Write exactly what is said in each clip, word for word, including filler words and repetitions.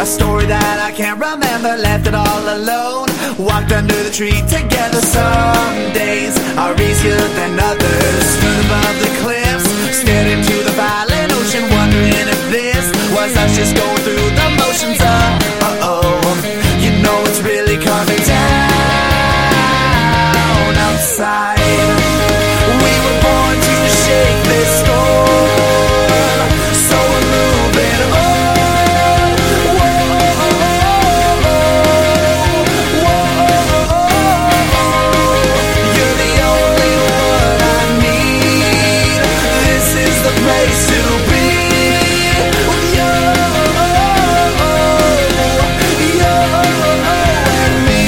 story that I can't remember, left it all alone. Walked under the tree together. Some days are easier than others. Stood above the cliffs, stared into the violent ocean, wondering if this was us just going through the motions. Uh, uh-oh, you know it's really coming down outside. We were born to shake this storm, so we're moving on. Whoa, whoa, you're the only one I need. This is the place to be with you, you and me.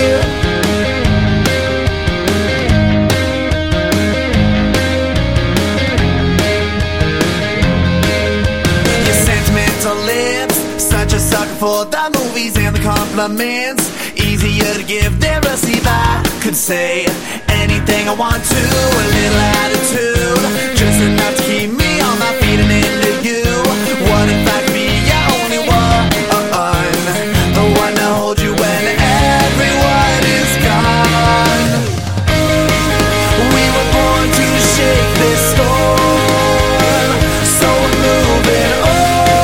Your sentimental lips, such a sucker for the movies and the compliments. Easier to give than receive. I could say anything I want to, a little attitude, just enough to keep me on my feet and into you. What if I could be your only one, the one to hold you when everyone is gone? We were born to shake this storm, so we're moving on.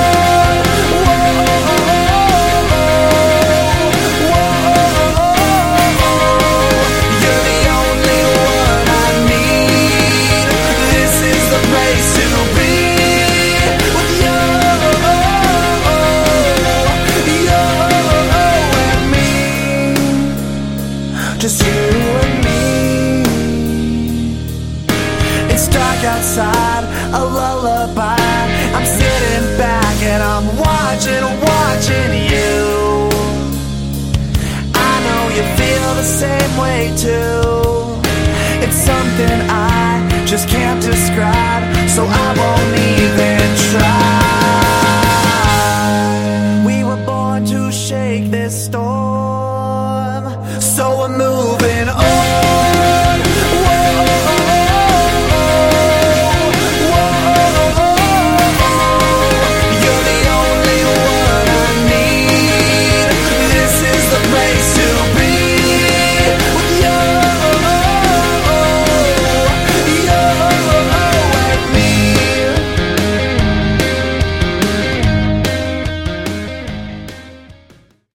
You're the only one I need. This is the place to be with you, you and me. Just you and me. It's dark outside, a lullaby. I'm sitting back and I'm watching, watching you. I know you feel the same way too.